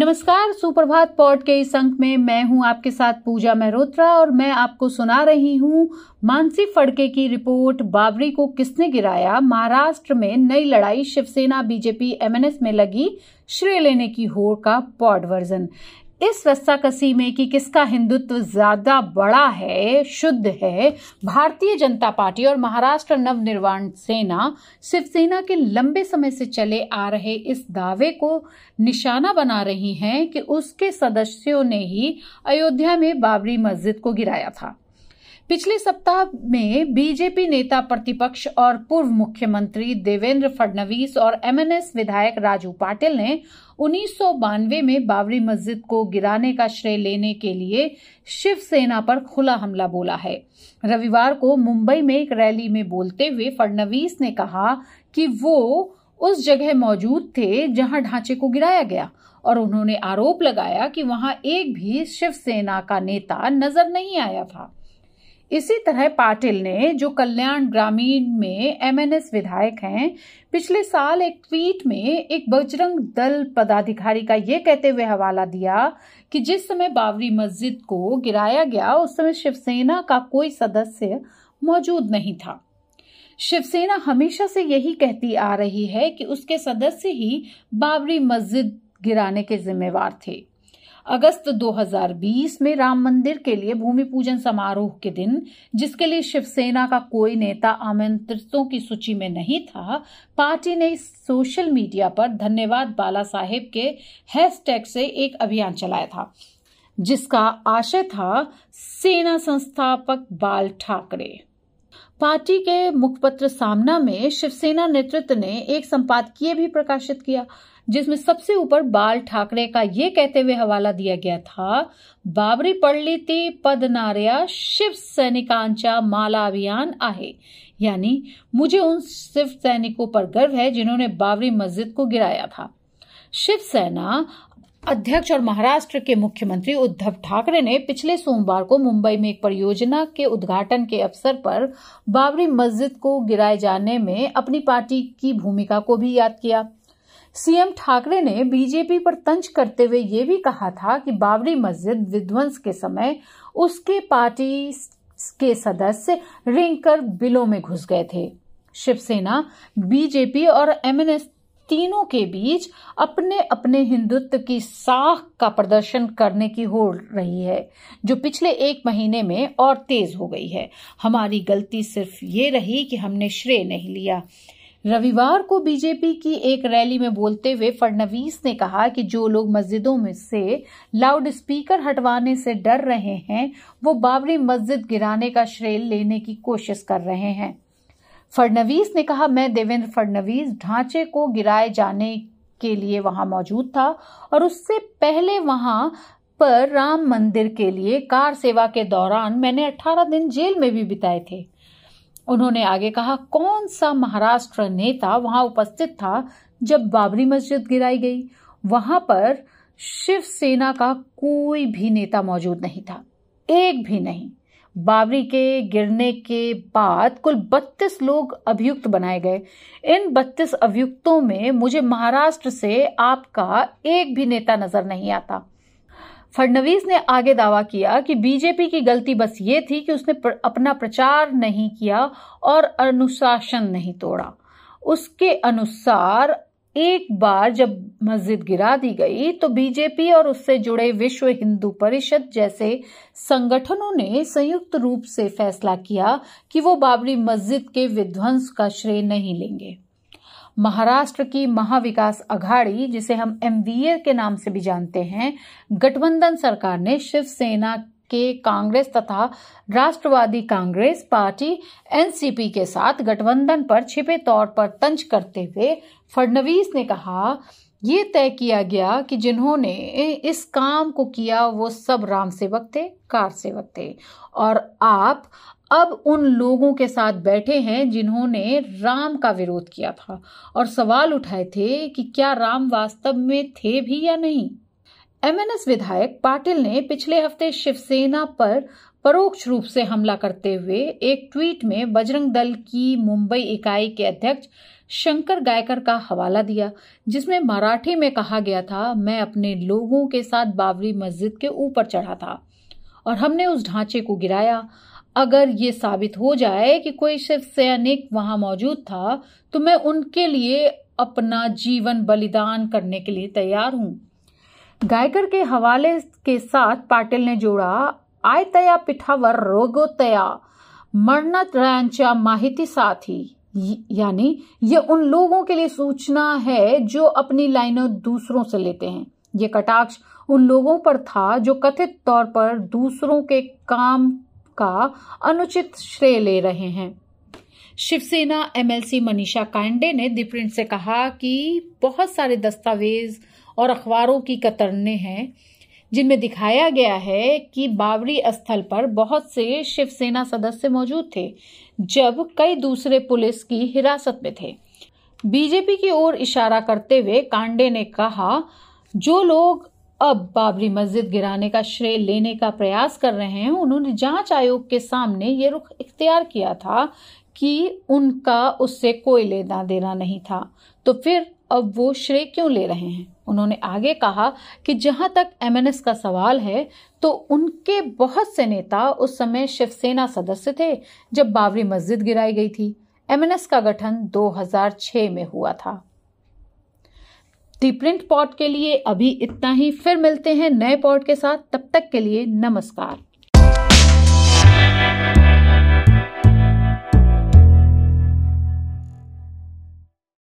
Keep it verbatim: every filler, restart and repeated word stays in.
नमस्कार, सुप्रभात पॉड के इस अंक में मैं हूं आपके साथ पूजा मेहरोत्रा और मैं आपको सुना रही हूं मानसी फड़के की रिपोर्ट। बाबरी को किसने गिराया, महाराष्ट्र में नई लड़ाई, शिवसेना बीजेपी एमएनएस में लगी श्रेय लेने की होड़ का पॉड वर्जन। इस रस्साकसी में कि किसका हिंदुत्व ज्यादा बड़ा है, शुद्ध है, भारतीय जनता पार्टी और महाराष्ट्र नवनिर्माण सेना शिवसेना के लंबे समय से चले आ रहे इस दावे को निशाना बना रही हैं कि उसके सदस्यों ने ही अयोध्या में बाबरी मस्जिद को गिराया था। पिछले सप्ताह में बीजेपी नेता प्रतिपक्ष और पूर्व मुख्यमंत्री देवेंद्र फडणवीस और एमएनएस विधायक राजू पाटिल ने उन्नीस सौ बानवे में बाबरी मस्जिद को गिराने का श्रेय लेने के लिए शिवसेना पर खुला हमला बोला है। रविवार को मुंबई में एक रैली में बोलते हुए फडणवीस ने कहा कि वो उस जगह मौजूद थे जहां ढांचे को गिराया गया और उन्होंने आरोप लगाया कि वहां एक भी शिवसेना का नेता नजर नहीं आया था। इसी तरह पाटिल ने, जो कल्याण ग्रामीण में एमएनएस विधायक हैं, पिछले साल एक ट्वीट में एक बजरंग दल पदाधिकारी का ये कहते हुए हवाला दिया कि जिस समय बाबरी मस्जिद को गिराया गया उस समय शिवसेना का कोई सदस्य मौजूद नहीं था। शिवसेना हमेशा से यही कहती आ रही है कि उसके सदस्य ही बाबरी मस्जिद गिराने के जिम्मेवार थे। अगस्त दो हज़ार बीस में राम मंदिर के लिए भूमि पूजन समारोह के दिन, जिसके लिए शिवसेना का कोई नेता आमंत्रितों की सूची में नहीं था, पार्टी ने सोशल मीडिया पर धन्यवाद बाला साहेब के हैशटैग से एक अभियान चलाया था, जिसका आशय था सेना संस्थापक बाल ठाकरे। पार्टी के मुखपत्र सामना में शिवसेना नेतृत्व ने एक संपादकीय भी प्रकाशित किया, जिसमें सबसे ऊपर बाल ठाकरे का ये कहते हुए हवाला दिया गया था, बाबरी पडली पदनार्या शिव सैनिकांचा माला अभियान आहे। यानी मुझे उन शिव सैनिकों पर गर्व है जिन्होंने बाबरी मस्जिद को गिराया था। शिवसेना अध्यक्ष और महाराष्ट्र के मुख्यमंत्री उद्धव ठाकरे ने पिछले सोमवार को मुंबई में एक परियोजना के उद्घाटन के अवसर पर बाबरी मस्जिद को गिराए जाने में अपनी पार्टी की भूमिका को भी याद किया। सीएम ठाकरे ने बीजेपी पर तंज करते हुए ये भी कहा था कि बाबरी मस्जिद विध्वंस के समय उसके पार्टी के सदस्य रेंग कर बिलों में घुस गए थे। शिवसेना, बीजेपी और एमएनएस तीनों के बीच अपने अपने हिंदुत्व की साख का प्रदर्शन करने की होड़ रही है, जो पिछले एक महीने में और तेज हो गई है। हमारी गलती सिर्फ ये रही कि हमने श्रेय नहीं लिया। रविवार को बीजेपी की एक रैली में बोलते हुए फडणवीस ने कहा कि जो लोग मस्जिदों में से लाउड स्पीकर हटवाने से डर रहे हैं, वो बाबरी मस्जिद गिराने का श्रेय लेने की कोशिश कर रहे हैं। फडणवीस ने कहा, मैं देवेंद्र फडणवीस ढांचे को गिराए जाने के लिए वहां मौजूद था और उससे पहले वहां पर राम मंदिर के लिए कार सेवा के दौरान मैंने अठारह दिन जेल में भी बिताए थे। उन्होंने आगे कहा, कौन सा महाराष्ट्र नेता वहां उपस्थित था जब बाबरी मस्जिद गिराई गई? वहां पर शिवसेना का कोई भी नेता मौजूद नहीं था, एक भी नहीं। बाबरी के गिरने के बाद कुल बत्तीस लोग अभियुक्त बनाए गए। इन बत्तीस अभियुक्तों में मुझे महाराष्ट्र से आपका एक भी नेता नजर नहीं आता। फडणवीस ने आगे दावा किया कि बीजेपी की गलती बस ये थी कि उसने प्र, अपना प्रचार नहीं किया और अनुशासन नहीं तोड़ा। उसके अनुसार एक बार जब मस्जिद गिरा दी गई तो बीजेपी और उससे जुड़े विश्व हिंदू परिषद जैसे संगठनों ने संयुक्त रूप से फैसला किया कि वो बाबरी मस्जिद के विध्वंस का श्रेय नहीं लेंगे। महाराष्ट्र की महाविकास अघाड़ी, जिसे हम एमवीए के नाम से भी जानते हैं, गठबंधन सरकार ने शिवसेना के कांग्रेस तथा राष्ट्रवादी कांग्रेस पार्टी एनसीपी के साथ गठबंधन पर छिपे तौर पर तंज करते हुए फडणवीस ने कहा, ये तय किया गया कि जिन्होंने इस काम को किया वो सब राम सेवक थे, कार सेवक थे, और आप अब उन लोगों के साथ बैठे हैं जिन्होंने राम का विरोध किया था और सवाल उठाए थे कि क्या राम वास्तव में थे भी या नहीं। एमएनएस विधायक पाटिल ने पिछले हफ्ते शिवसेना पर परोक्ष रूप से हमला करते हुए एक ट्वीट में बजरंग दल की मुंबई इकाई के अध्यक्ष शंकर गायकर का हवाला दिया, जिसमें मराठी में कहा गया था, मैं अपने लोगों के साथ बाबरी मस्जिद के ऊपर चढ़ा था और हमने उस ढांचे को गिराया। अगर ये साबित हो जाए कि कोई शिव सैनिक वहां मौजूद था तो मैं उनके लिए अपना जीवन बलिदान करने के लिए तैयार हूं। गायकर के हवाले के साथ पाटिल ने जोड़ा, आयतया पिठावर रोगोतया मरणांच्या माहितीसाठी, यानी ये उन लोगों के लिए सूचना है जो अपनी लाइनें दूसरों से लेते हैं। ये कटाक्ष उन लोगों पर था जो कथित तौर पर दूसरों के काम का अनुचित श्रेय ले रहे हैं। शिवसेना एमएलसी मनीषा कांडे ने दी प्रिंट से कहा कि बहुत सारे दस्तावेज और अखबारों की कतरने हैं जिनमें दिखाया गया है कि बाबरी स्थल पर बहुत से शिवसेना सदस्य मौजूद थे जब कई दूसरे पुलिस की हिरासत में थे। बीजेपी की ओर इशारा करते हुए कांडे ने कहा, जो लोग अब बाबरी मस्जिद गिराने का श्रेय लेने का प्रयास कर रहे हैं, उन्होंने जांच आयोग के सामने ये रुख इख्तियार किया था कि उनका उससे कोई लेना देना नहीं था, तो फिर अब वो श्रेय क्यों ले रहे हैं। उन्होंने आगे कहा कि जहां तक एमएनएस का सवाल है तो उनके बहुत से नेता उस समय शिवसेना सदस्य थे जब बाबरी मस्जिद गिराई गई थी। एमएनएस का गठन दो हज़ार छह में हुआ था। दी प्रिंट पॉड के लिए अभी इतना ही, फिर मिलते हैं नए पॉड के साथ। तब तक के लिए नमस्कार।